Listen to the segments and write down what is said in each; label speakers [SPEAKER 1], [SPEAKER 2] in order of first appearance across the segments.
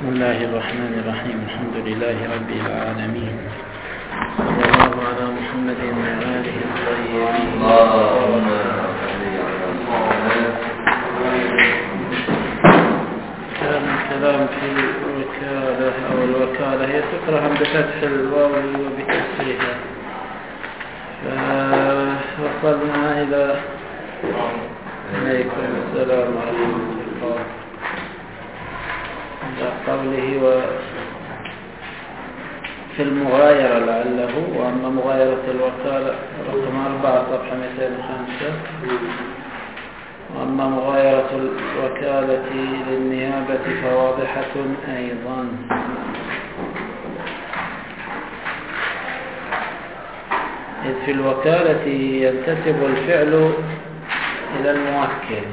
[SPEAKER 1] بسم الله الرحمن الرحيم. الحمد لله رب العالمين، صلى الله على محمد وآله الطيبين. كان الكلام في الوكالة أو الوكالة هي تقرأ بفتح الواو وبكسرها، فوصلنا إلى عليكم السلام ورحمة الله قوله في المغايرة لعله. وأما مغايرة الوكالة رقم 4 صفحة 205. وأما مغايرة الوكالة للنيابة فواضحة أيضا. إذ في الوكالة ينتسب الفعل إلى الموكل،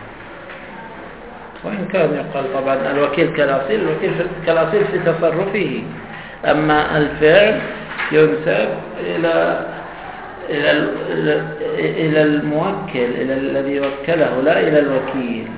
[SPEAKER 1] وإن كان يقال طبعا الوكيل كالأصيل، الوكيل كالأصيل في تصرفه، أما الفعل ينسب إلى الموكل، إلى الذي وكله، لا إلى الوكيل.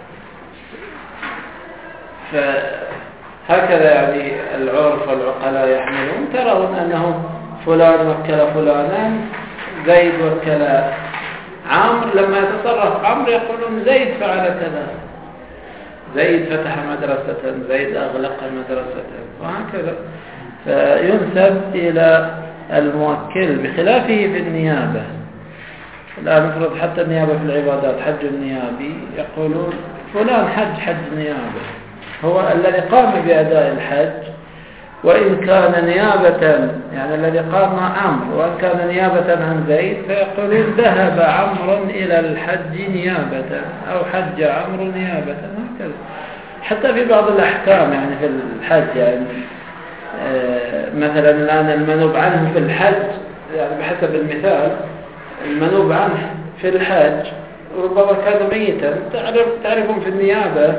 [SPEAKER 1] فهكذا يعني العرف والعقلاء يحملون. ترون أنه فلان وكل فلانا، زيد وكل عمرو، لما يتصرف عمرو يقولون زيد فعل كذا، زيد فتح مدرسة، زيد أغلق مدرسة، وهكذا. فينسب إلى الموكل، بخلافه في النيابة. الآن نفرض حتى النيابة في العبادات، حج النيابي، يقولون فلان حج نيابة، هو الذي قام بأداء الحج، وإن كان نيابة، يعني الذي قام عمرو، وإن كان نيابة عن زيد فيقولون ذهب عمرو إلى الحج نيابة، أو حج عمرو نيابة، هكذا. حتى في بعض الأحكام يعني في الحج، يعني مثلا الآن المنوب عنه في الحج، يعني بحسب المثال، المنوب عنه في الحج ربما كان ميتا، تعرفون في النيابة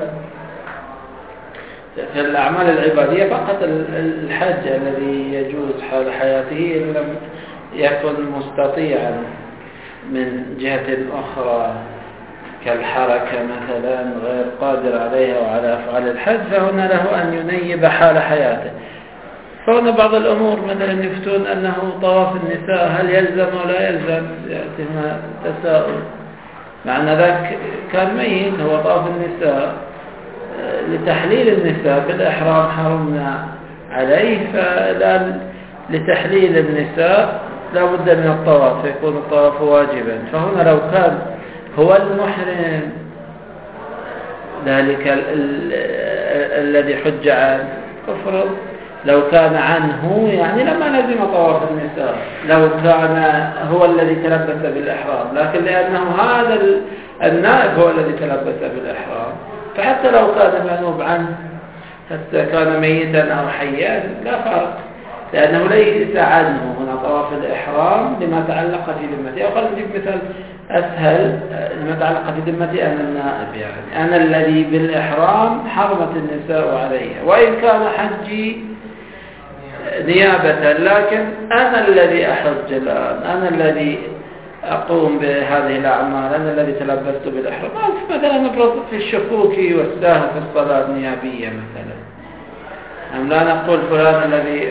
[SPEAKER 1] في الأعمال العبادية فقط الحج الذي يجوز حال حياته، إن لم يكن مستطيعا من جهة أخرى كالحركة مثلا غير قادر عليها وعلى أفعال الحج، فهنا له أن ينيب حال حياته. فهنا بعض الأمور مثلا يفتون أنه طواف النساء هل يلزم ولا يلزم، يأتينا تساؤل، مع أن ذاك كان ميت، هو طواف النساء لتحليل النساء بالإحرام حرمنا عليه، فالآن لتحليل النساء لا بد من الطواف، فيكون الطواف واجبا. فهنا لو كان هو المحرم ذلك الذي حج عنه كفر، لو كان عنه يعني لما لزم طواف النساء، لو كان هو الذي تلبس بالإحرام، لكن لأنه هذا النائب هو الذي تلبس بالإحرام، فحتى لو كان منوب عنه، حتى كان ميتا أو حيا لا فرق، لأنه ليس عنه هنا طواف الإحرام لما تعلق في ذمته. أو خلينا نجيب مثال أسهل، لما تعلق في ذمتي أنا النائب، يعني أنا الذي بالإحرام حرمت النساء عليها، وإن كان حجي نيابة، لكن أنا الذي أحج الآن، أنا الذي أقوم بهذه الأعمال، أنا الذي تلبست بالإحرام. مثلا نفرض في الشكوك والسهو في الصلاة نيابية مثلا، لا نقول فلان الذي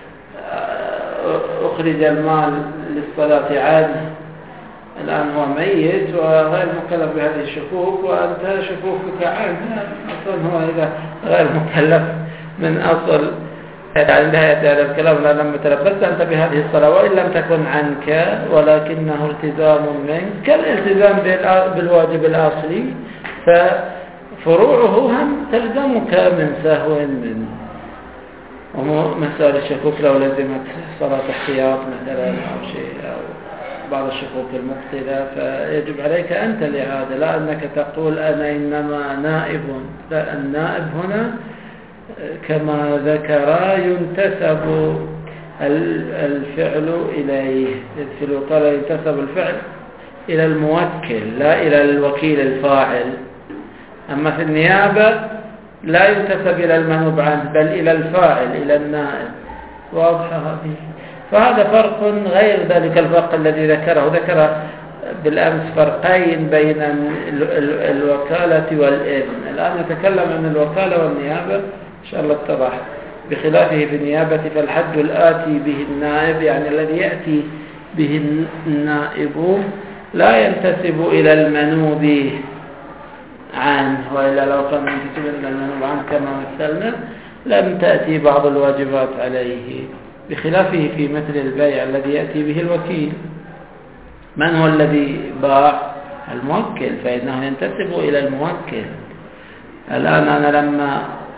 [SPEAKER 1] أخرج المال للصلاة عنه الآن هو ميت وغير مكلف بهذه الشكوك، وأنت شكوكك عنه، أصلا هو إذا غير مكلف من أصل، يعني نهاية هذا الكلام، لما تلبست أنت بهذه الصلاة وإن لم تكن عنك ولكنه التزام منك كالالتزام بالواجب الأصلي، ففروعه هم تلزمك من سهو منه. ومسألة الشكوك لو لزمت صلاة احتياط مثلا أو شيء، أو بعض الشكوك المقتلة، فيجب عليك أنت الإعادة، لا أنك تقول أنا إنما نائب. لا، النائب هنا كما ذكر ينتسب الفعل إليه. في الوكالة ينتسب الفعل إلى الموكل لا إلى الوكيل الفاعل. أما في النيابة لا ينتسب إلى المنوب عنه، بل إلى الفاعل، إلى النائب. واضحة هذه؟ فهذا فرق غير ذلك الفرق الذي ذكر بالأمس فرقين بين الوكالة والإذن. الآن نتكلم عن الوكالة والنيابة، إن شاء الله اتضح. بخلافه في النيابة فالحد الآتي به النائب، يعني الذي يأتي به النائب، لا ينتسب إلى المنوب عنه، وإلا لو كان ينتسب إلى المنوب عنه كما مثلنا لم تأتي بعض الواجبات عليه. بخلافه في مثل البيع الذي يأتي به الوكيل. من هو الذي باع؟ الموكل، فإنه ينتسب إلى الموكل. الآن أنا لما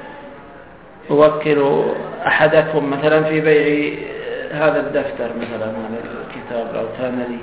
[SPEAKER 1] أوكل أحدكم مثلا في بيع هذا الدفتر مثلا، هذا الكتاب لو كان لي،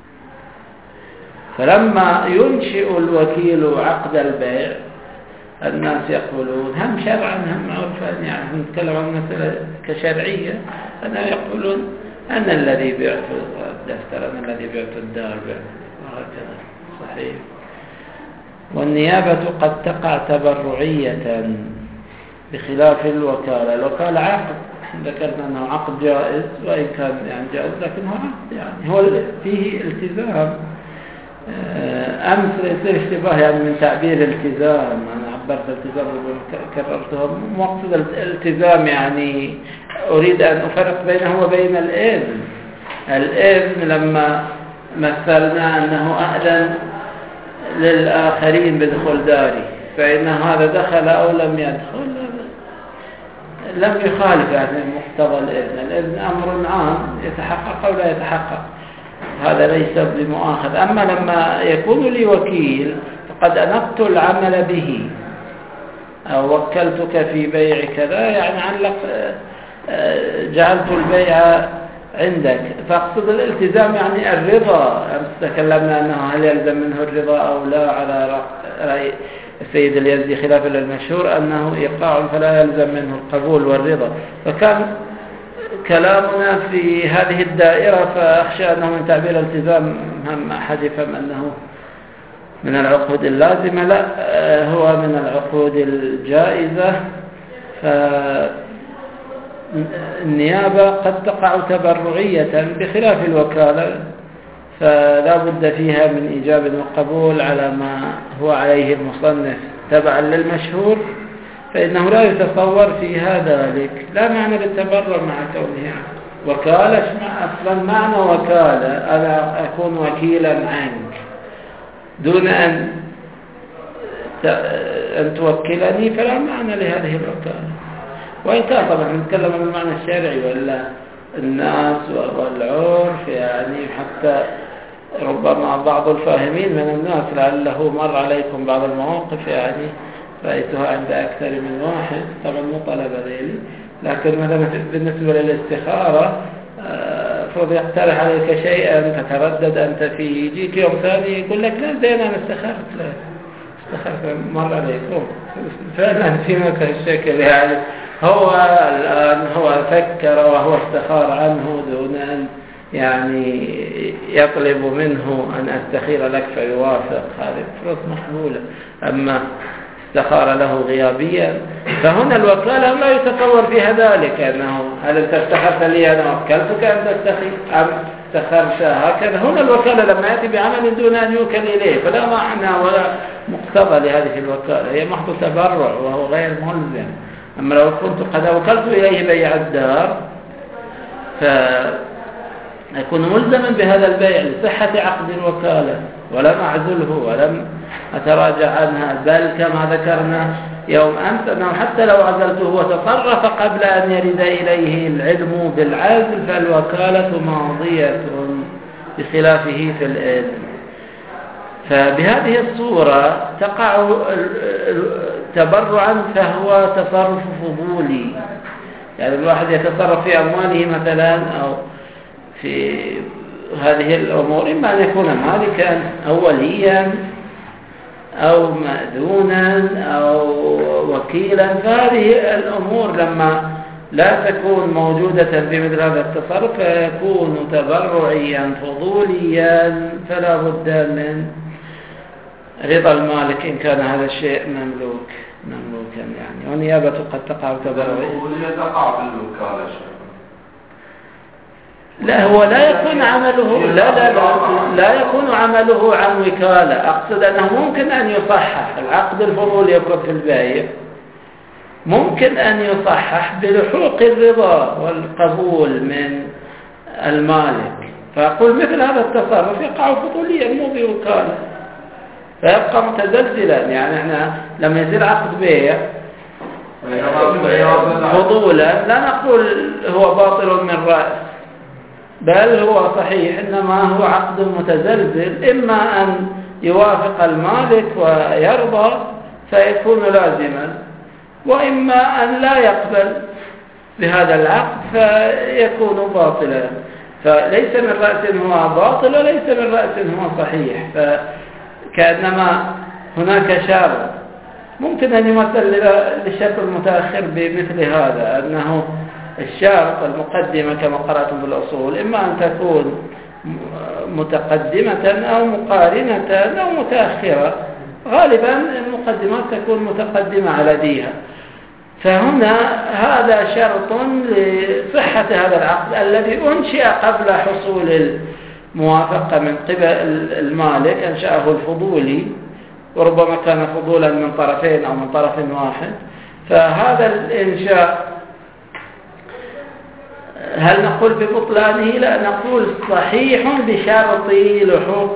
[SPEAKER 1] فلما ينشئ الوكيل عقد البيع الناس يقولون هم شرعا هم عرفا، يعني نتكلم عن مسألة كشرعية، أنهم يقولون أنا الذي بعت الدفتر، أنا الذي بعت الدار، وهكذا صحيح. والنيابة قد تقع تبرعية بخلاف الوكالة. الوكالة عقد، ذكرنا أنه عقد جائز، وإن كان يعني جائز لكن هو عقد، يعني هو فيه التزام. أمس يصير اشتباه يعني من تعبير التزام، أنا عبرت التزام كررته، مقصد الالتزام يعني أريد أن أفرق بينه وبين الإذن. الإذن لما مثلنا أنه أذن للآخرين بدخول داري، فإن هذا دخل أو لم يدخل لم يخالف يعني مقتضى الإذن. الإذن أمر عام يتحقق أو لا يتحقق، هذا ليس بمؤاخذ. أما لما يكون لي وكيل فقد أنقت العمل به، أو وكلتك في بيع كذا، يعني علق جعلت البيع عندك، فأقصد الالتزام يعني الرضا. تكلمنا أنه هل يلزم منه الرضا أو لا، على رأي السيد اليزدي خلافا للمشهور أنه إيقاع فلا يلزم منه القبول والرضا. فكان كلامنا في هذه الدائرة، فأخشى أنه من تعبير الالتزام هم أحد يفهم أنه من العقود اللازمة، لا، هو من العقود الجائزة. فالنيابة قد تقع تبرعية بخلاف الوكالة، فلا بد فيها من إيجاب وقبول على ما هو عليه المصنف تبعا للمشهور، فإنه لا يتصور فيها ذلك. لا معنى للتبرع مع كونها وكالة. أصلا معنى وكالة أنا أكون وكيلا عنك دون أن توكلني، فلا معنى لهذه الوكالة. وإن كان طبعا نتكلم عن المعنى الشرعي ولا الناس والعرف، يعني حتى ربما بعض الفاهمين من الناس لعله مر عليكم بعض المواقف، يعني رأيتها عند أكثر من واحد، طبعا مو طلبة لي، لكن مثلا بالنسبة للاستخارة فرض يقترح عليك شيئا فتردد أنت فيه، يجيك يوم ثاني يقول لك لا زين أنا استخرت، لا استخرت مر عليكم فعلا في مكان الشكل، يعني هو الآن هو فكر وهو استخار عنه دون أن يعني يطلب منه أن أستخير لك فيوافق، هذه فرص مقبولة. أما استخار له غيابيا فهنا الوكالة لا يتصور فيها ذلك، أنه هل أنت استخرت لي أنا وكلتك أن تستخير أم استخرت هكذا. هنا الوكالة لما يأتي بعمل دون أن يوكل إليه فلا معنى ولا مقتضى لهذه الوكالة، هي محض تبرع وهو غير ملزم. أما لو كنت قد وكلت إليه بيع الدار فأكون ملزما بهذا البيع لصحة عقد الوكالة، ولم أعزله ولم أتراجع عنها، بل كما ذكرنا يوم أمس أنه حتى لو عزلته وتصرف قبل أن يرد إليه العلم بالعزل فالوكالة ماضية بخلافه في الإذن. فبهذه الصورة تقع تبرعا، فهو تصرف فضولي، يعني الواحد يتصرف في أمواله مثلا أو في هذه الأمور، إما أن يكون مالكا أو وليا أو مأذونا أو وكيلا، فهذه الأمور لما لا تكون موجودة في مثل هذا التصرف فيكون تبرعيا فضوليا، فلا بد من رضا المالك إن كان هذا الشيء مملوكا يعني. والنيابة قد تقع تبرعيا.
[SPEAKER 2] تقع بالوكالة.
[SPEAKER 1] لا، هو لا يكون عمله لا يكون عمله عن وكالة. أقصد أنه ممكن أن يصحح العقد الفضولي يكون في البيع، ممكن أن يصحح بلحوق الرضا والقبول من المالك، فأقول مثل هذا التصرف يقع فضوليا مو بوكالة، فيبقى متزلزلا. يعني احنا لما يصير عقد بيع فضولا لا نقول هو باطل من رأس، بل هو صحيح، إنما هو عقد متزلزل، إما أن يوافق المالك ويرضى فيكون لازما، وإما أن لا يقبل بهذا العقد فيكون باطلا. فليس من رأس هو باطل وليس من رأس هو صحيح، فكأنما هناك شرط ممكن أن يمثل للشرط المتأخر بمثل هذا، أنه الشرط المقدمة كما قرأتم بالأصول إما أن تكون متقدمة أو مقارنة أو متأخرة، غالبا المقدمات تكون متقدمة على ديها. فهنا هذا شرط لصحة هذا العقد الذي أنشئ قبل حصول الموافقة من قبل المالك، أنشأه الفضولي، وربما كان فضولا من طرفين أو من طرف واحد. فهذا الإنشاء هل نقول ببطلانه؟ لا، نقول صحيح بشرط لحوق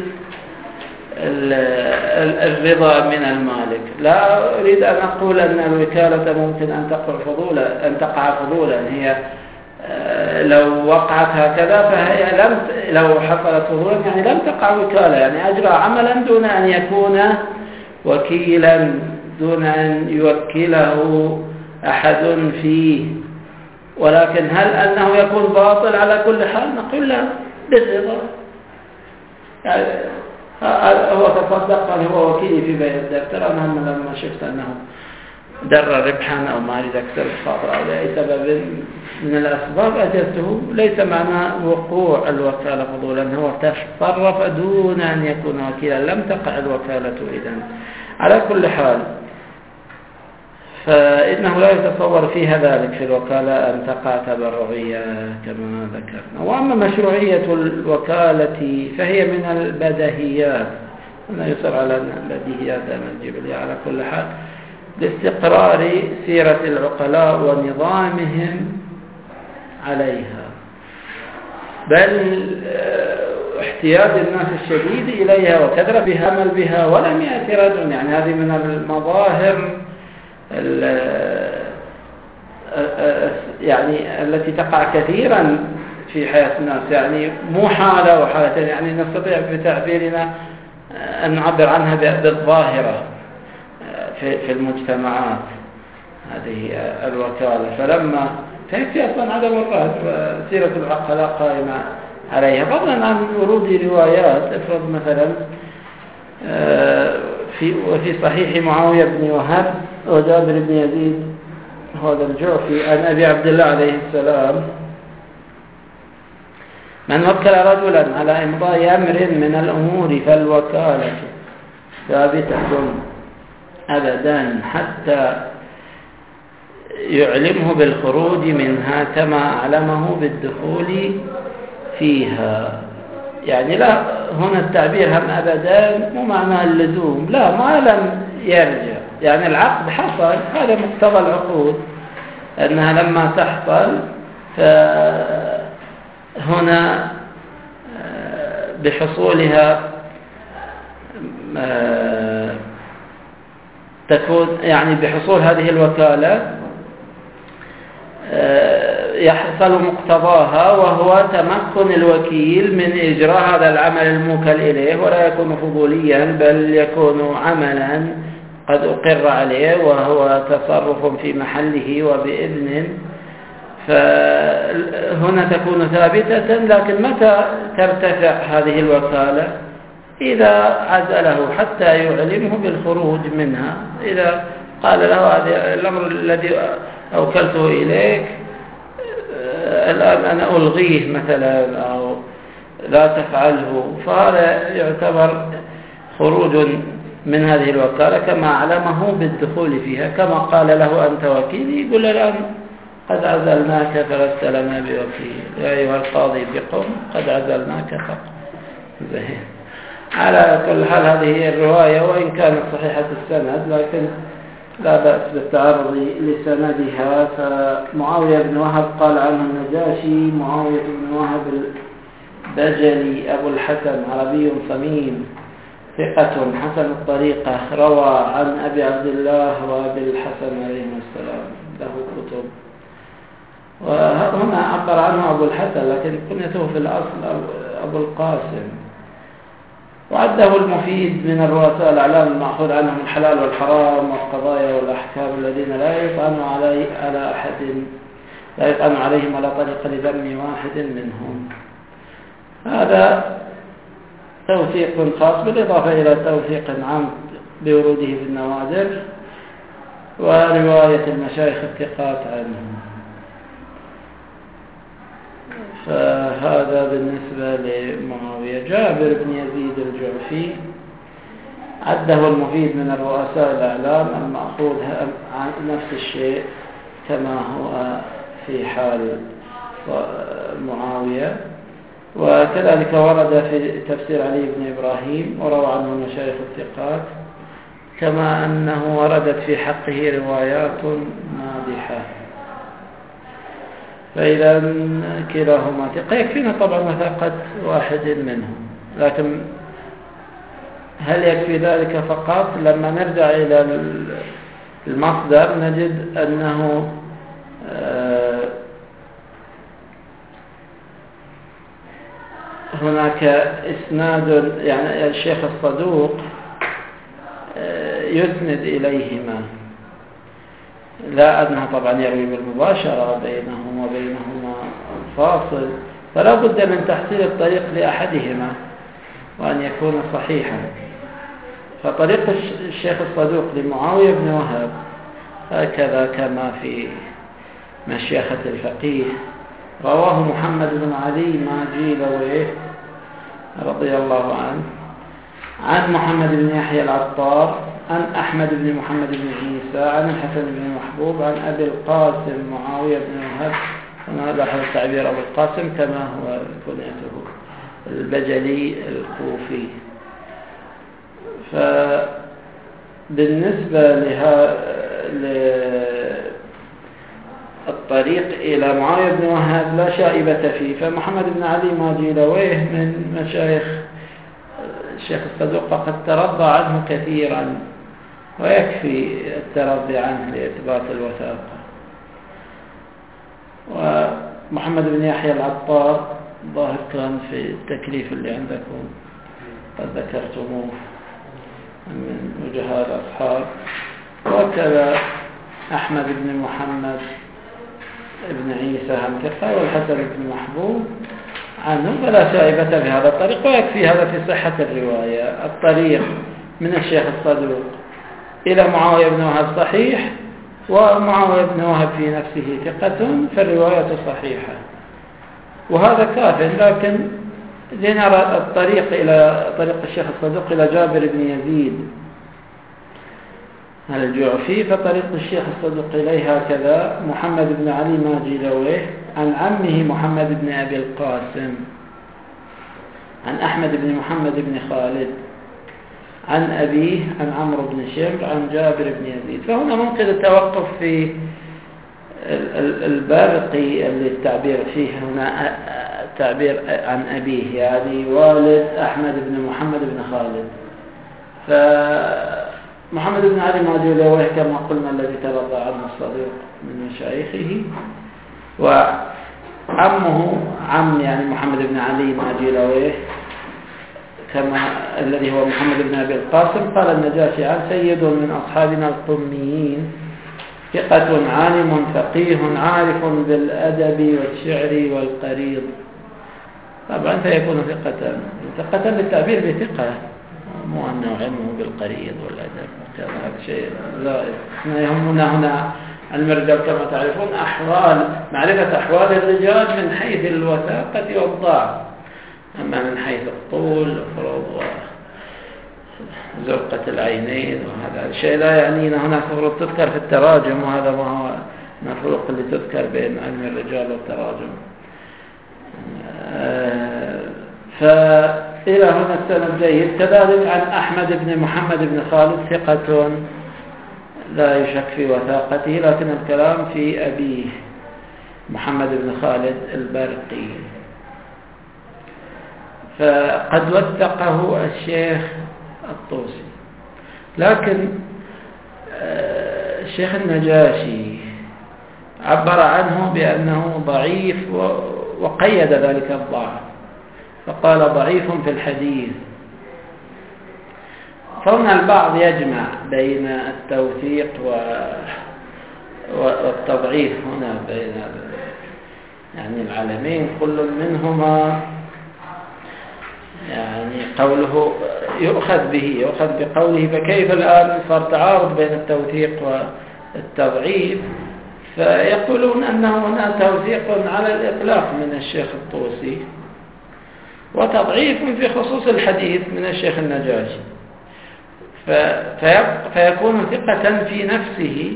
[SPEAKER 1] الرضا من المالك. لا أريد أن أقول أن الوكالة ممكن أن تقع فضولا. هي لو وقعت هكذا فهي لو حصلت فضولا يعني لم تقع وكالة، يعني أجرى عملا دون أن يكون وكيلا، دون أن يوكله أحد فيه. ولكن هل أنه يكون باطل على كل حال؟ نقول لا، بالرضا. يعني هو تصدق قال هو وكيلي في بيع الدفتر، أنا لما شفت أنه در ربحا أو ما أريد أكثر الخاطر أو لأي سبب من الأسباب أجلته. ليس معنى وقوع الوكالة فضولا، هو تصرف دون أن يكون وكيلا، لم تقع الوكالة إذن. على كل حال فإنه لا يتصور فيها ذلك في الوكالة أن تقع تبرعية كما ذكرنا. وأما مشروعية الوكالة فهي من البديهيات، أنا يصر على البديهيات الجبلية. على كل حال لاستقرار سيرة العقلاء ونظامهم عليها، بل احتياج الناس الشديد إليها وكثرة بها عمل بها ولم يأتي رجل. يعني هذه من المظاهر يعني التي تقع كثيرا في حياة الناس، يعني مو حالة وحالتين، يعني نستطيع بتعبيرنا أن نعبر عنها بالظاهرة في المجتمعات هذه الوكالة. فلما فيكفي أصلا عدم الرهب، سيرة العقلاء قائمة عليها، فضلا عن ورود روايات. افرض مثلا وفي صحيح معاوية بن وهب وجابر بن يزيد هذا الجعفي عن أبي عبد الله عليه السلام: من وكل رجلا على إمضاء أمر من الأمور فالوكالة ثابتة أبدا حتى يعلمه بالخروج منها كما أعلمه بالدخول فيها. يعني لا، هنا التعبير هم أبدا مو معنى اللزوم، لا، ما لم يرجع. يعني العقد حصل، هذا مقتضى العقود أنها لما تحصل فهنا بحصولها تكون، يعني بحصول هذه الوكالة يحصل مقتضاها، وهو تمكن الوكيل من إجراء هذا العمل الموكل إليه، ولا يكون فضوليا بل يكون عملا قد أقر عليه وهو تصرف في محله وبإذن. فهنا تكون ثابتة. لكن متى ترتفع هذه الوكالة؟ إذا عزله حتى يعلمه بالخروج منها. إذا قال له هذا الأمر الذي أوكلته إليك الآن أنا ألغيه مثلا أو لا تفعله، فهذا يعتبر خروج من هذه الوكالة كما علمه بالدخول فيها. كما قال له أنت وكيلي، يقول الآن قد عزلناك فلست لنا بوكيل، يا أيها القاضي بقم قد عزلناك فقم. على كل حال هذه هي الرواية، وإن كانت صحيحة السند لكن لا بأس بالتعرض لسندها. فمعاوية بن وهب قال عنه النجاشي: معاوية بن وهب البجلي أبو الحسن عربي صميم ثقة حسن الطريقة، روى عن أبي عبد الله وأبي الحسن عليهما السلام، له كتب. وهنا عبر عنه أبو الحسن لكن كنيته في الأصل أبو القاسم. وعده المفيد من الرؤساء الأعلام المأخوذ عنهم الحلال والحرام والقضايا والأحكام الذين لا يطعن عليهم ولا طريق لذم واحد منهم. هذا توثيق خاص بالإضافة إلى توثيق عام بوروده في النوادر ورواية المشايخ الثقات عنهم. فهذا بالنسبة لمعاوية. جابر بن يزيد الجعفي عده المفيد من الرؤساء الأعلام المأخوذ عن نفس الشيء كما هو في حال معاوية. وكذلك ورد في تفسير علي بن إبراهيم وروى عنه مشايخ الثقات، كما أنه وردت في حقه روايات مادحة. فإذا كلاهما ثقة يكفينا طبعا وثاقة واحد منهم. لكن هل يكفي ذلك فقط؟ لما نرجع إلى المصدر نجد أنه هناك إسناد، يعني الشيخ الصدوق يسند إليهما، لا أنه طبعا يروي بالمباشرة بينهما فاصل، فلا بد من تحصيل الطريق لأحدهما وأن يكون صحيحا. فطريق الشيخ الصدوق لمعاوية بن وهب هكذا كما في مشيخة الفقيه: رواه محمد بن علي ماجيلويه رضي الله عنه عن محمد بن يحيى العطار عن أحمد بن محمد بن عيسى عن الحسن بن محبوب عن أبي القاسم معاوية بن وهب. هنا لاحظ تعبير أبو القاسم كما هو كنيته البجلي الكوفي. فبالنسبة الطريق إلى معاوية بن وهب لا شائبة فيه. فمحمد بن علي ماجيلويه من مشايخ الشيخ الصدوق فقد ترضى عنه كثيرا، ويكفي الترضي عنه لإثبات الوثاقة. ومحمد بن يحيى العطار ظاهر كان في التكليف اللي عندكم قد ذكرتموه من وجهاء الأصحاب. وكذا أحمد بن محمد ابن عيسى هم ثقة، والحسن بن محبوب عنه فلا شائبة في هذا الطريق. ويكفي هذا في صحة الرواية. الطريق من الشيخ الصدوق إلى معاوية بن وهب صحيح، ومعاوية بن وهب في نفسه ثقة، فالرواية صحيحة، وهذا كاف. لكن لنرى الطريق إلى طريق الشيخ الصدوق إلى جابر بن يزيد الجعفي. فطريق الشيخ الصدوق إليه هكذا: محمد بن علي ماجيلويه عن عمه محمد بن أبي القاسم عن أحمد بن محمد بن خالد عن أبيه عن عمرو بن شمر عن جابر بن يزيد. فهنا ممكن التوقف في البارقي اللي التعبير فيه هنا تعبير عن أبيه، يعني والد أحمد بن محمد بن خالد. فمحمد بن علي ماجيلويه كما قلنا الذي ترضى عنه الصديق من مشايخه، وعمه عم يعني محمد بن علي ماجيلويه كما الذي هو محمد بن أبي القاسم. قال النجاشي عن سيد من أصحابنا القميين ثقة عالم فقيه عارف بالأدب والشعر والقريض. طبعا فيكون ثقة بالتعبير بثقة، مو أنه علمه بالقريض والأدب كذا، هذا شيء زائد. يهمنا هنا المرجع كما تعرفون معرفة أحوال الرجال من حيث الوثاقة والضعف، أما من حيث الطول والفروض وزرقة العينين وهذا الشيء لا يعنينا. هناك فروض تذكر في التراجم، وهذا ما هو من الفروق اللي تذكر بين علم الرجال والتراجم. فإلى هنا السند جيد. كذلك عن أحمد بن محمد بن خالد ثقة لا يشك في وثاقته، لكن الكلام في أبيه محمد بن خالد البرقي. فقد وثقه الشيخ الطوسي، لكن الشيخ النجاشي عبر عنه بأنه ضعيف وقيد ذلك الضعف، فقال ضعيف في الحديث. فهنا البعض يجمع بين التوثيق والتضعيف هنا بين يعني العالمين، كل منهما يعني قوله يؤخذ بقوله، فكيف الآن صار تعارض بين التوثيق والتضعيف؟ فيقولون أنه هنا توثيق على الإطلاق من الشيخ الطوسي، وتضعيف في خصوص الحديث من الشيخ النجاشي، فيكون ثقة في نفسه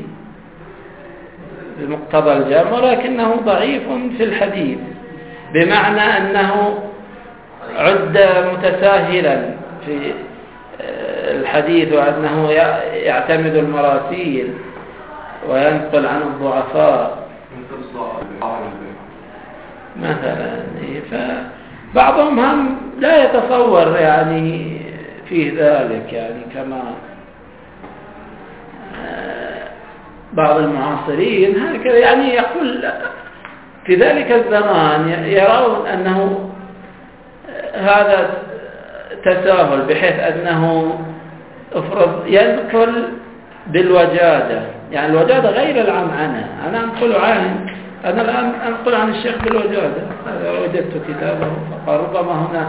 [SPEAKER 1] بمقتضى الجامع، ولكنه ضعيف في الحديث، بمعنى أنه عد متساهلا في الحديث، وأنه يعتمد المراسيل وينقل عن الضعفاء مثلا. فبعضهم هم لا يتصور يعني فيه ذلك، يعني كما بعض المعاصرين هكذا، يعني يقول في ذلك الزمان يرون أنه هذا تساهل، بحيث أنه افرض ينقل بالوجادة، يعني الوجادة غير العنعنة. أنا الآن أنقل عن الشيخ بالوجادة، هذا وجدت كتابه، فقال ربما هنا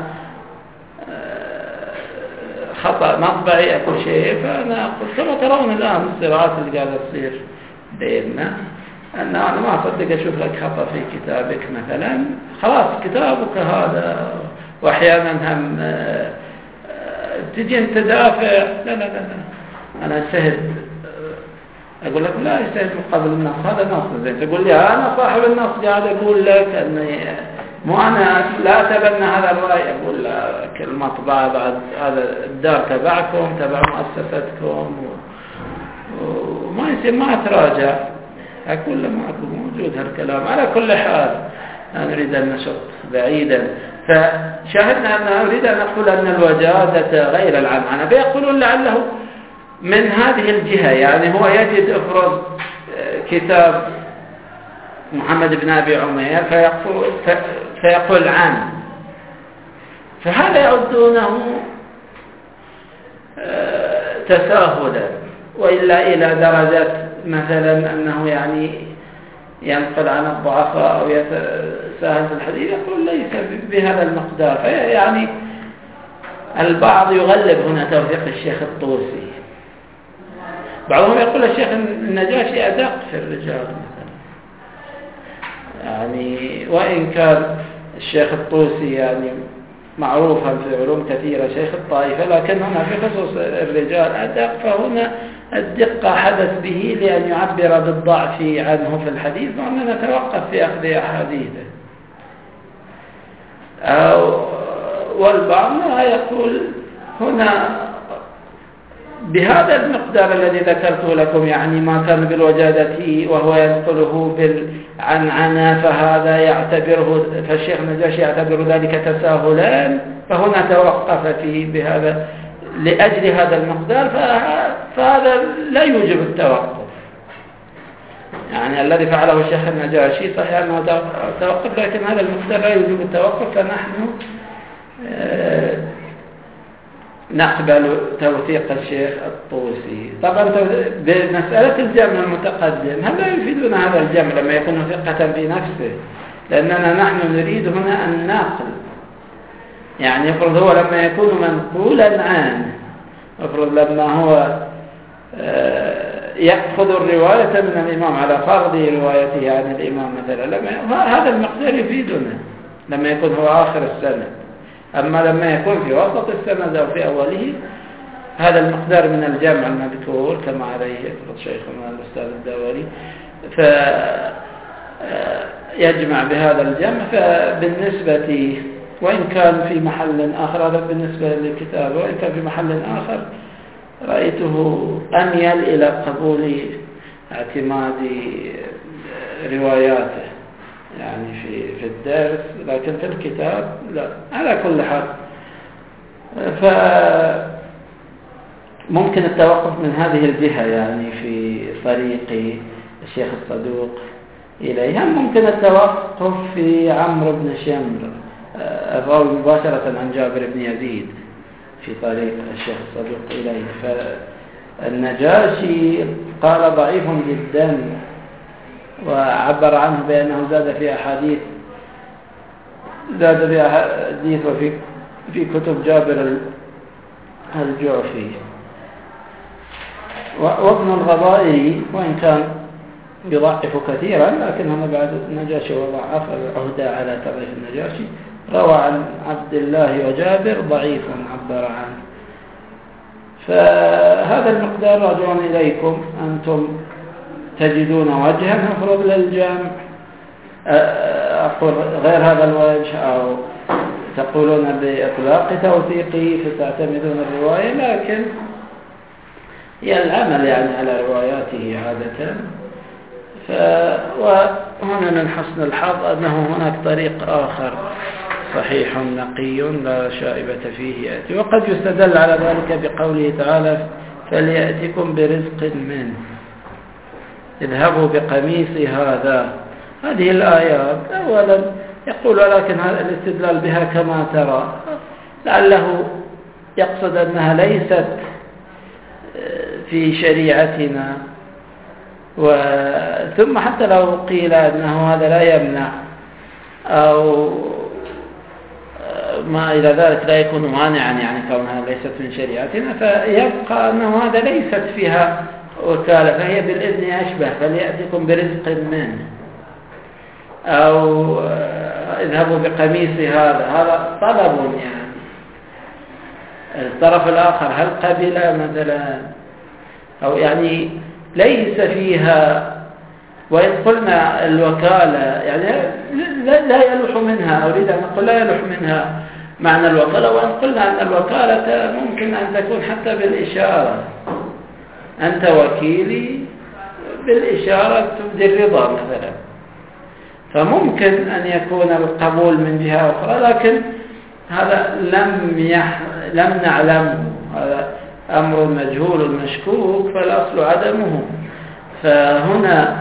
[SPEAKER 1] خطأ مطبعي أو شيء. فأنا أقول كما ترون الآن الصراعات اللي قاعدة تصير بيننا، أنا ما أصدق أشوف لك خطأ في كتابك مثلا، خلاص كتابك هذا. وأحيانا هم تجي أنت تدافع، لا أنا أجتهد، أقول لك لا يجتهد مقابل النص، هذا نص زين. تقول لي أنا صاحب النص قاعد أقول لك أني مو أنا لا أتبنى هذا الرأي، أقول لك المطبعة بعد هذا الدار تبعكم، تبع مؤسستكم، وما يصير ما أتراجع، أقول له معكم موجود هالكلام. على كل حال أنا أريد أن نشط بعيدا، فشاهدنا أن أريد أن أقول أن الوجادة غير العنعنة، فيقولون لعله من هذه الجهة، يعني هو يجد افرض كتاب محمد بن أبي عمير فيقول عنه، فهذا يعدونه تساهلا، وإلا إلى درجة مثلا أنه يعني ينقل عن الضعفاء أو يتساهل في الحديث، يقول ليس بهذا المقدار. يعني البعض يغلب هنا توثيق الشيخ الطوسي، بعضهم يقول الشيخ النجاشي أدق في الرجال مثلا، يعني وإن كان الشيخ الطوسي يعني معروفا في علوم كثيرة شيخ الطائفة، لكن هنا في خصوص الرجال أدق، فهنا الدقة حدث به لأن يعبر بالضعف عنه في الحديث، وأننا نتوقف في أخذ أحاديثه. والبعض لا يقول هنا بهذا المقدار الذي ذكرته لكم، يعني ما كان بالوجادة وهو ينقله بالعنعنة، فهذا يعتبره، فالشيخ النجاشي يعتبر ذلك تساهلا، فهنا توقف فيه بهذا لأجل هذا المقدار، فهذا لا يوجب التوقف. يعني الذي فعله الشيخ النجاشي صحيح أنه توقف، لكن هذا المقدار لا يوجب التوقف، فنحن نقبل توثيق الشيخ الطوسي. طبعا بمسألة الجمع المتقدم، هل لا يفيدنا هذا الجمع لما يكون ثقة في نفسه؟ لأننا نحن نريد هنا النقل، يعني يفرض هو لما يكون منقولا عنه، يفرض لما هو يأخذ الرواية من الإمام على فرض روايته عن الإمام مثلا، هذا المقدار يفيدنا لما يكون هو آخر السنة. أما لما يكون في وسط السند أو في أوله، هذا المقدار من الجمع المذكور كما عليه يفرض شيخنا الأستاذ الداوري، فيجمع بهذا الجمع. فبالنسبة وإن كان في محل آخر، هذا بالنسبة للكتاب، وإن كان في محل آخر رأيته أميل إلى قبول اعتماد رواياته يعني في الدرس، لكن في الكتاب لا. على كل حال فممكن التوقف من هذه الجهة يعني في طريق الشيخ الصدوق إليها. ممكن التوقف في عمرو بن شمر الراوي مباشرة عن جابر بن يزيد في طريق الشيخ الصدوق إليه. فالنجاشي قال ضعيف جدا، وعبر عنه بأنه زاد في أحاديث وفي كتب جابر الجعفي. وابن الغضائري وإن كان يضعف كثيرا، لكن هنا بعد النجاشي وضعف العهدة على تضعيف النجاشي، روى عن عبد الله وجابر ضعيف عبر عنه. فهذا المقدار راجع إليكم، أنتم تجدون وجها مفروض للجمع، أقول غير هذا الوجه، أو تقولون بإطلاق توثيقه فتعتمدون الرواية، لكن هي العمل يعني على رواياته عادة. وهنا من حسن الحظ أنه هناك طريق آخر صحيح نقي لا شائبة فيه يأتي، وقد يستدل على ذلك بقوله تعالى فليأتكم برزق منه اذهبوا بقميص هذا. هذه الآيات أولا يقول ولكن هذا الاستدلال بها كما ترى، لعله يقصد أنها ليست في شريعتنا، ثم حتى لو قيل أنه هذا لا يمنع أو ما إلى ذلك لا يكون مانعا يعني كونها ليست من شريعتنا، فيبقى أنه هذا ليست فيها وكالة، فهي بالإذن أشبه فليأتكم برزق منه، أو اذهبوا بقميص هذا طلب يعني. الطرف الآخر هل قبل مثلا أو يعني ليس فيها، وإن قلنا الوكالة يعني لا يلوح منها، أريد أن أقول لا يلوح منها معنى الوكالة، وإن قلنا أن الوكالة ممكن أن تكون حتى بالإشارة، أنت وكيلي بالإشارة تبدي الرضا مثلا، فممكن أن يكون القبول من جهة أخرى، لكن هذا لم نعلمه، هذا أمر مجهول مشكوك فالأصل عدمه. فهنا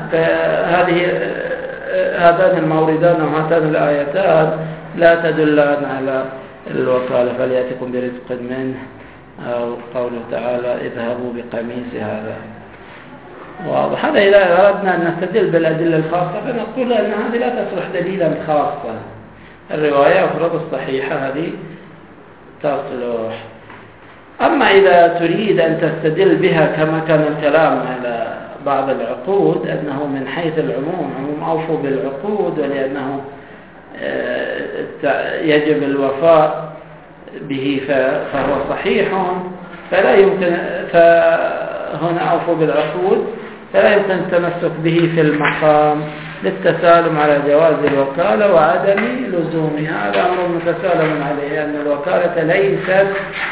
[SPEAKER 1] هذان الموردان وهاتان الآيتان لا تدلان على الوكالة فليأتكم برزق منه، أو قوله تعالى اذهبوا بقميص هذا. واضح. هذا إذا أردنا أن نستدل بالأدلة الخاصة فنقول أن هذه لا تصلح دليلا خاصا، الرواية أفراد الصحيحة هذه تصلح. أما إذا تريد أن تستدل بها كما كان الكلام على بعض العقود أنه من حيث العموم أوفوا بالعقود ولأنه يجب الوفاء به فهو صحيح، فلا يمكن، فهنا أوفوا بالعقود فلا يمكن التمسك به في المقام للتسالم على جواز الوكالة وعدم لزومها. هذا أمر متسالم عليه، أن الوكالة ليست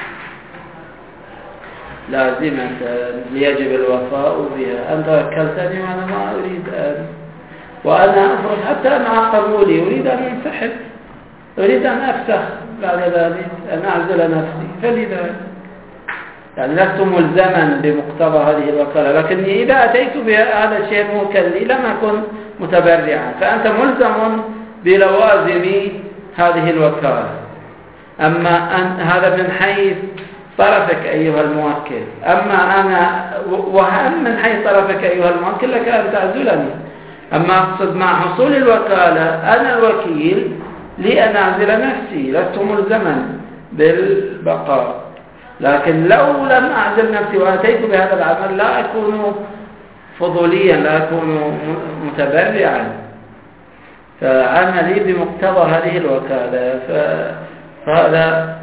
[SPEAKER 1] لازمة يجب الوفاء بها. أنت وكلتني وأنا ما أريد وأنا أفرض حتى مع قبولي أريد أن أنسحب، أريد أن أفسخ بعد ذلك، أن أعزل نفسي، فلذلك يعني لست ملزما بمقتضى هذه الوكالة، لكني إذا أتيت بهذا الشيء الموكل لي لم أكن متبرعا، فأنت ملزم بلوازم هذه الوكالة. أما هذا من حيث طرفك أيها الموكل، أما أنا وهم من حيث طرفك أيها الموكل لك أن تعزلني. أما أقصد مع حصول الوكالة أنا الوكيل لأن أعزل نفسي، لست ملزما بالبقاء، لكن لو لم أعزل نفسي وأتيت بهذا العمل لا أكون فضوليا، لا أكون متبرعا، فعملي بمقتضى هذه الوكالة. فهذا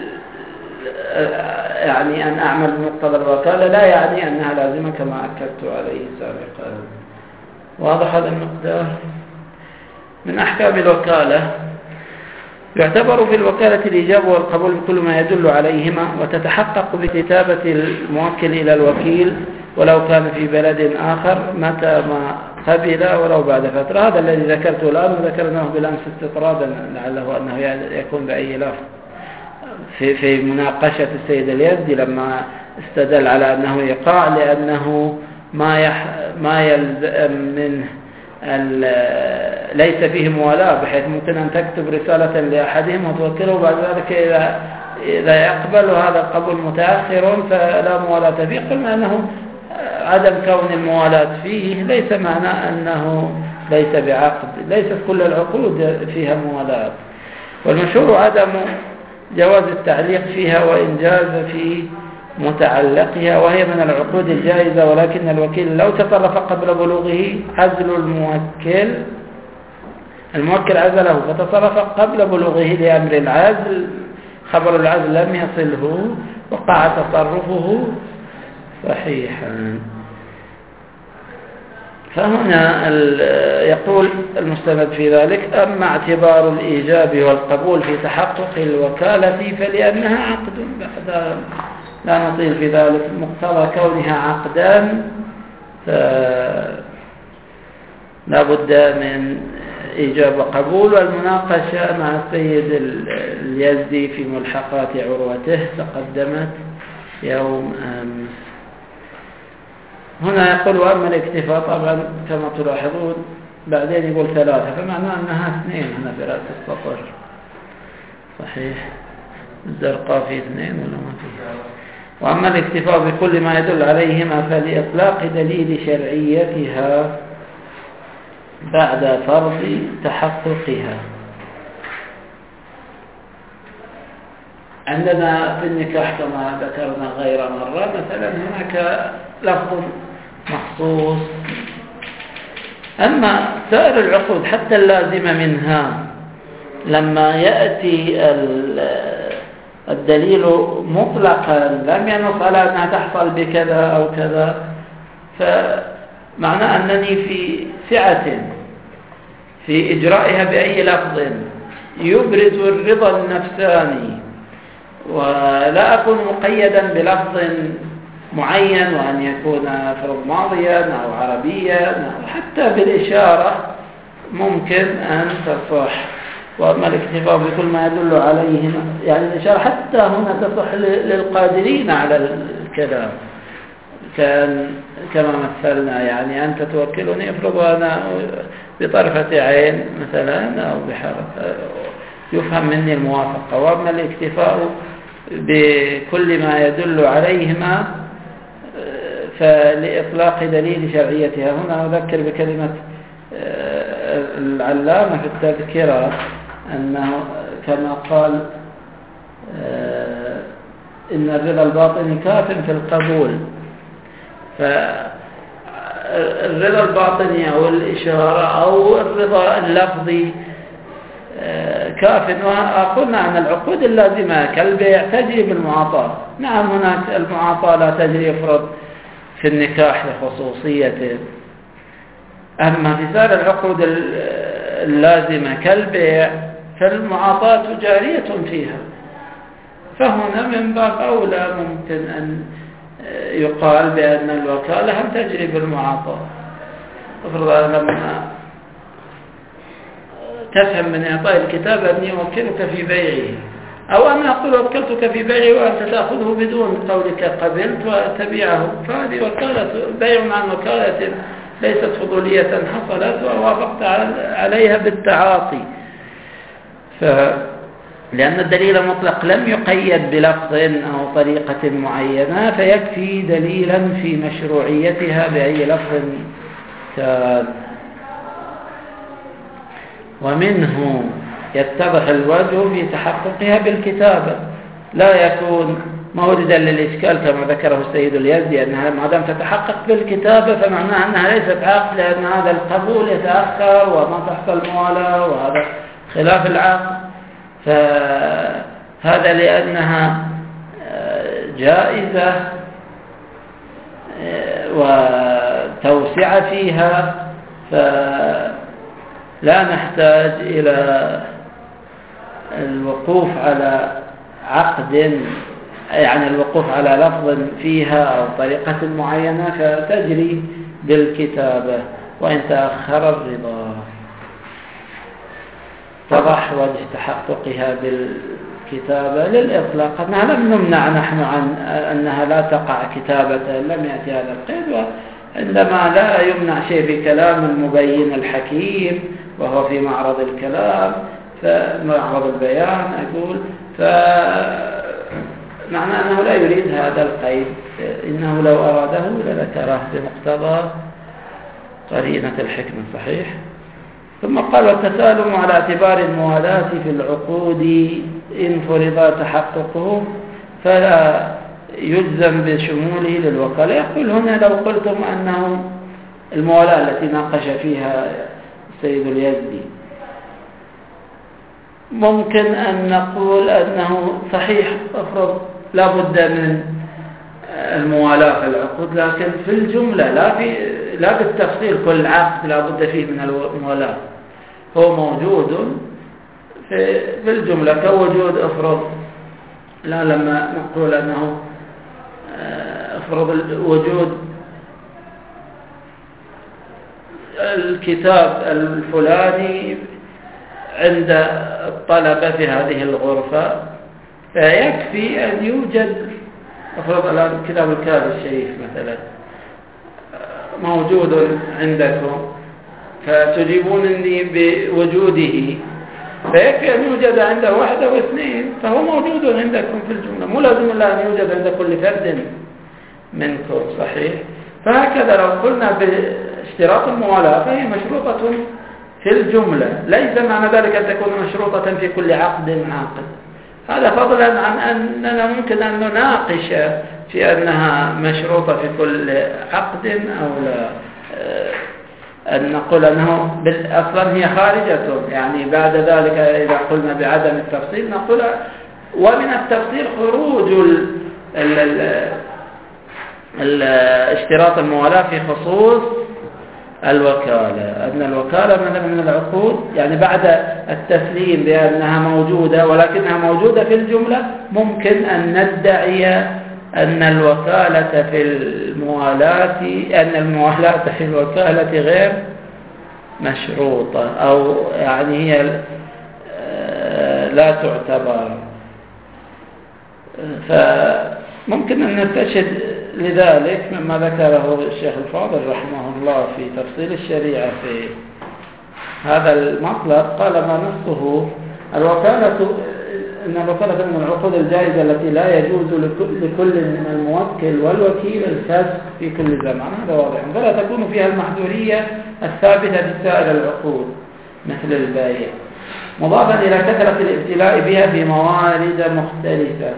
[SPEAKER 1] يعني أن أعمل بمقتضى الوكالة لا يعني أنها لازمة كما أكدت عليه سابقا. واضح هذا المقدار؟ من أحكام الوكالة يعتبر في الوكالة الإيجاب والقبول بكل ما يدل عليهما، وتتحقق بكتابة الموكل إلى الوكيل ولو كان في بلد آخر متى ما قبل ولو بعد فترة. هذا الذي ذكرته الآن وذكرناه بالأمس استطرادا لعله أنه يكون بأي لفظ في مناقشة السيد اليزدي لما استدل على أنه يقع لأنه ما يلزم منه ليس فيه موالاة، بحيث ممكن أن تكتب رسالة لأحدهم وتوكله وبعد ذلك إذا يقبل هذا القبول متأخر فلا موالاة فيه. قلنا أنه عدم كون الموالاة فيه ليس معنى أنه ليس بعقد، ليست كل العقود فيها موالاة، والمشهور عدم جواز التعليق فيها وإن جاز في متعلقها، وهي من العقود الجائزة، ولكن الوكيل لو تصرف قبل بلوغه عزل الموكل عزله فتصرف قبل بلوغه لأمر العزل، خبر العزل لم يصله وقع تصرفه صحيحا. فهنا يقول المستند في ذلك: أما اعتبار الإيجاب والقبول في تحقق الوكالة فلأنها عقد، لا نطيل في ذلك، مقتضى كونها عقدان لا بد من إيجاب وقبول. والمناقشة مع السيد اليزدي في ملحقات عروته تقدمت يوم أمس. هنا يقول: وأما الاكتفاء، طبعا كما تلاحظون بعدين يقول 3، فمعناه أنها 2 هنا في رأس السطر. صحيح الزرقاء في 2 ولا ما فيه؟ وأما الاكتفاء بكل ما يدل عليهما فلإطلاق دليل شرعيتها بعد فرض تحققها. عندنا في النكاح كما ذكرنا غير مرة مثلا هناك لفظ مخصوص، أما سائر العقود حتى اللازمة منها لما يأتي الدليل مطلقا لم ينص على أنها تحصل بكذا أو كذا، فمعنى أنني في سعة في إجرائها بأي لفظ يبرز الرضا النفساني، ولا أكون مقيدا بلفظ معين وأن يكون فرض ماضيا أو عربيا أو حتى بالإشارة ممكن أن تصح. وأما الاكتفاء بكل ما يدل عليه، يعني الإشارة حتى هنا تصح للقادرين على الكلام، كان كما مثلنا، يعني أنت توكلني افرض أنا بطرفة عين مثلا أو بحرف يفهم مني الموافقة. وأما الاكتفاء بكل ما يدل عليهما فلإطلاق دليل شرعيتها. هنا أذكر بكلمة العلامة في التذكرة أنه كما قال إن الرضا الباطني كاف في القبول، فالرضا الباطني أو الإشارة أو الرضا اللفظي كاف. وقلنا أن العقود اللازمة كالبيع تجري بالمعاطاة. نعم هناك المعاطاة لا تجري يفرض في النكاح لخصوصيته، أما في سائر العقود اللازمة كالبيع فالمعاطاة جارية فيها، فهنا من باب أولى ممكن أن يقال بأن الوكالة هم تجري بالمعاطاة. افرض لما تفهم من إعطاء الكتاب أني أوكلك في بيعه، أو أنا أقول وكلتك في بيعه وأنت تأخذه بدون قولك قبلت وتبيعه، فهذه وكالة بيع عن وكالة ليست فضولية حصلت ووافقت عليها بالتعاطي. لأن الدليل المطلق لم يقيد بلفظ أو طريقة معينة، فيكفي دليلا في مشروعيتها بأي لفظ كان. ومنه يتضح الوجه في تحققها بالكتابة، لا يكون موردا للإشكال كما ذكره السيد اليزدي أنها ما دام تتحقق بالكتابة فمعناها أنها ليست عقد، لأن هذا القبول يتأخر وما تحصل موالاة وهذا خلاف العقد. فهذا لأنها جائزة وتوسع فيها، فلا نحتاج إلى الوقوف على عقد، يعني الوقوف على لفظ فيها أو طريقة معينة فتجري بالكتابة، وإن تأخر الرضا اتضح وجه تحققها بالكتابة للإطلاق، أنها لم نمنع نحن عن أنها لا تقع كتابة، لم يأتي هذا القيد. وعندما لا يمنع شيء في كلام المبين الحكيم وهو في معرض الكلام، فمعرض البيان أقول، فمعنى أنه لا يريد هذا القيد، إنه لو أراده لذكره بمقتضى قرينة الحكمة. صحيح. ثم قال: والتسالم على اعتبار الموالاة في العقود إن فرض تحققه فلا يجزم بشموله للوكالة. يقول هنا: لو قلتم أنه الموالاة التي ناقش فيها السيد اليزدي، ممكن أن نقول أنه صحيح أفرض لا بد من الموالاة في العقود، لكن في الجملة لا بالتفصيل كل عقد لا بد فيه من الموالاة، هو موجود في الجملة كوجود. أفرض لا، لما نقول أنه أفرض وجود الكتاب الفلاني عند الطلبة في هذه الغرفة، فيكفي أن يوجد، أفرض الآن كتاب الكافي الشريف مثلا موجود عندكم، فتجيبونني بوجوده، فيكفي أن يوجد عنده واحد أو اثنين، فهو موجود عندكم في الجملة، مو لازم أن يوجد عند كل فرد منكم. صحيح. فهكذا لو قلنا باشتراط الموالاة فهي مشروطة في الجملة، ليس معنى ذلك أن تكون مشروطة في كل عقد. هذا فضلا عن أننا ممكن أن نناقش في أنها مشروطة في كل عقد أو لا، أن نقول أنه أصلا هي خارجة، يعني بعد ذلك إذا قلنا بعدم التفصيل نقول ومن التفصيل خروج اشتراط الموالاة في خصوص الوكالة، أن الوكالة مثلا من العقود، يعني بعد التسليم بأنها موجودة ولكنها موجودة في الجملة، ممكن أن ندعي أن الوكالة في الموالاة، أن الموالاة في الوكالة غير مشروطة، أو يعني هي لا تعتبر. فممكن أن نستشهد لذلك مما ذكره الشيخ الفاضل رحمه الله في تفصيل الشريعة في هذا المطلب. قال: ما نصه الوكالة، إن الوكالة من العقود الجائزة التي لا يجوز لكل من الموكل والوكيل الفسخ في كل زمان، هذا واضح، فلا تكون فيها المحذورية الثابتة في سائر العقود مثل البيع، مضافا إلى كثرة الابتلاء بها في موارد مختلفة،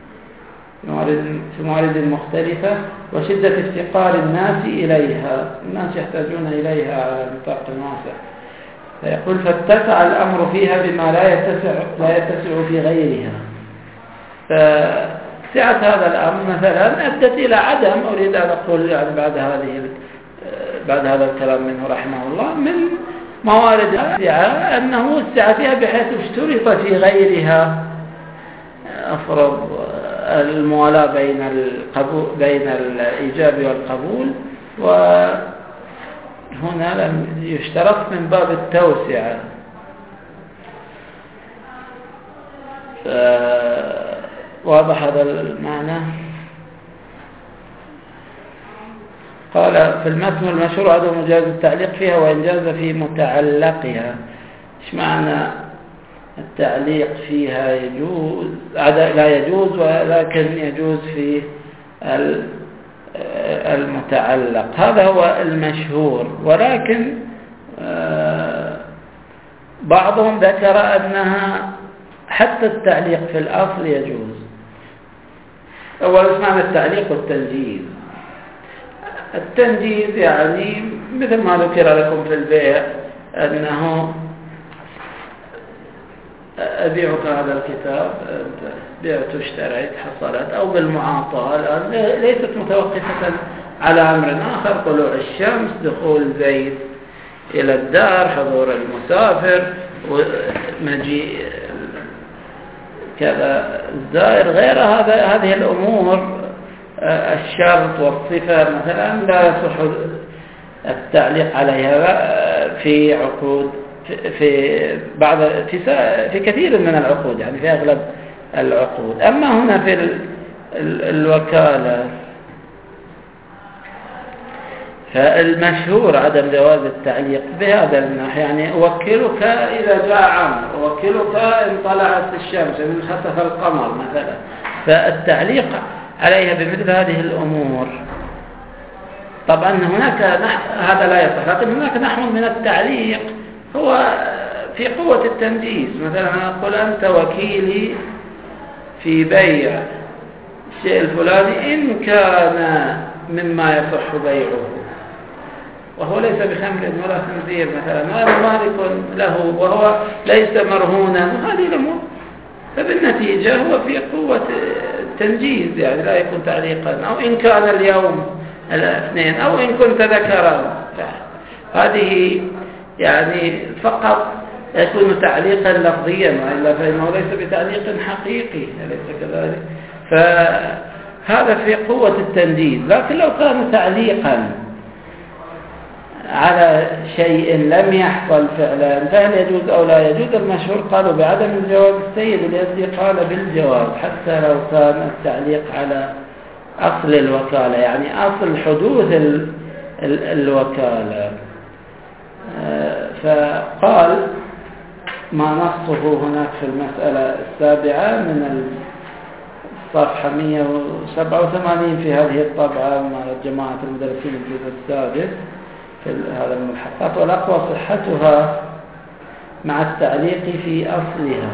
[SPEAKER 1] في موارد مختلفة، وشدة افتقار الناس إليها، الناس يحتاجون إليها على نطاق واسع. فيقول: فاتسع الأمر فيها بما لا يتسع في غيرها. فسعة هذا الأمر مثلا أدت إلى عدم، أريد أن أقول يعني بعد هذا الكلام منه رحمه الله، من موارد السعة أنه وسع فيها بحيث اشترط في غيرها أفرض الموالاة بين الإيجاب والقبول، وهنا لم يشترط من باب التوسعة. واضح هذا المعنى؟ قال: في المتن المشهور عدم مجاز التعليق فيها وإن جاز في متعلقها. إيش معنى التعليق فيها؟ يجوز، لا يجوز، ولكن يجوز في المتعلق، هذا هو المشهور. ولكن بعضهم ذكر أنها حتى التعليق في الأصل يجوز. أول معنى التعليق والتنجيز. التنجيز يعني مثل ما ذكر لكم في البيع، أنه أبيعك هذا الكتاب، بعت اشتريت حصلت، أو بالمعاطاة الآن ليست متوقفة على أمر آخر، طلوع الشمس، دخول زيد إلى الدار، حضور المسافر، مجيء كذا الزائر غير هذه الأمور الشرط والصفة مثلا لا يصح التعليق عليها في عقود في كثير من العقود، يعني في أغلب العقود. أما هنا في الوكالة فالمشهور عدم جواز التعليق بهذا النحو، يعني أوكلك إذا جاء عمرو، أوكلك إن طلعت الشمس، إن خسف القمر مثلا. فالتعليق عليها بمثل هذه الأمور طبعا هناك هذا لا يصح، لكن هناك نحو من التعليق هو في قوة التنجيز. مثلا أقول أنت وكيلي في بيع الشيء الفلاني إن كان مما يصح بيعه، وهو ليس بخمر ولا خنزير مثلا، هذا مالك له وهو ليس مرهونا، هذه الأمور. فبالنتيجة هو في قوة التنجيز، يعني لا يكون تعليقا. أو إن كان اليوم الاثنين، أو إن كنت ذكرا، هذه يعني فقط يكون تعليقا لفظيا، وإلا فإنه ليس بتعليق حقيقي، أليس كذلك؟ فهذا في قوة التنجيز. لكن لو كان تعليقا على شيء لم يحصل فعلا فهل يجوز أو لا يجوز؟ المشهور قالوا بعدم الجواز. السيد اليزدي قال بالجواز حتى لو كان التعليق على أصل الوكالة، يعني أصل حدوث الوكالة. فقال ما نصه هناك في المسألة السابعة من الصفحة 187 في هذه الطبعة مع جماعة المدرسين الجزء السادس في هذا الملحقات. والأقوى صحتها مع التعليق في أصلها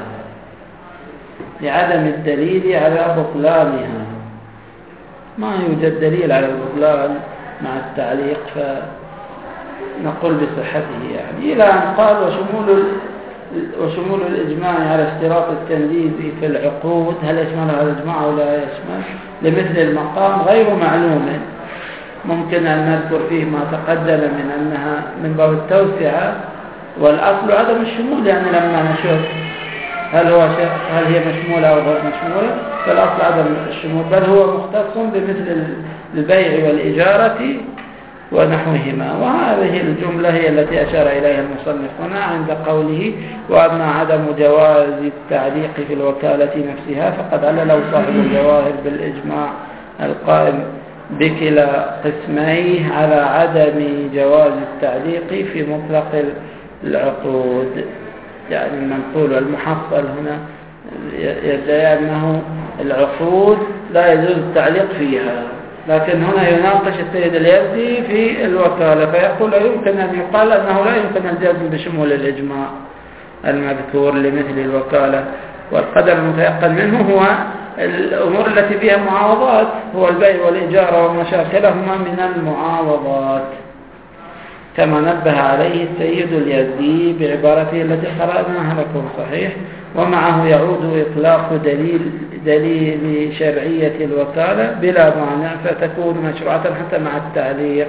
[SPEAKER 1] لعدم الدليل على بطلانها. ما يوجد دليل على البطلان مع التعليق، فنقول بصحته يعني. إلى أن قال وشمول الإجماع على اشتراط التنجيز في العقود، هل يشملها الإجماع أو لا يشمل؟ لمثل المقام غير معلوم، ممكن أن نذكر فيه ما تقدم من أنها من باب التوسعة، والأصل عدم الشمول. يعني لما نشوف هل هي مشمولة أو غير مشمولة، فالأصل عدم الشمول، بل هو مختص بمثل البيع والإجارة ونحوهما. وهذه الجملة هي التي أشار إليها المصنف هنا عند قوله وأما عدم جواز التعليق في الوكالة نفسها فقد علله صاحب الجواهر بالإجماع القائم بكلا قسميه على عدم جواز التعليق في مطلق العقود. يعني المنقول والمحصل هنا يدعي أنه العقود لا يجوز التعليق فيها، لكن هنا يناقش السيد اليزدي في الوكالة فيقول يمكن أن يقال أنه لا يمكن الجزم بشمول الإجماع المذكور لمثل الوكالة. والقدر المتيقن منه هو الأمور التي فيها معاوضات، هو البيع والإجارة ومشاكلهما من المعاوضات، كما نبه عليه السيد اليزدي بعبارته التي قرأناها لكم صحيح. ومعه يعود إطلاق دليل شرعية الوكالة بلا مانع، فتكون مشروعة حتى مع التعليق،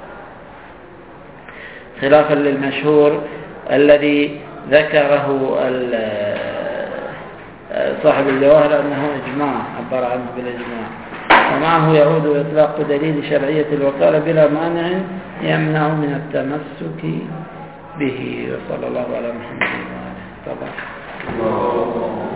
[SPEAKER 1] خلافا للمشهور الذي ذكره صاحب الجواهر أنه إجماع، عبر عنه بالإجماع. ومعه يعود إطلاق دليل شرعية الوكالة بلا مانع يمنع من التمسك به. وصلى الله على محمد وعلى آله.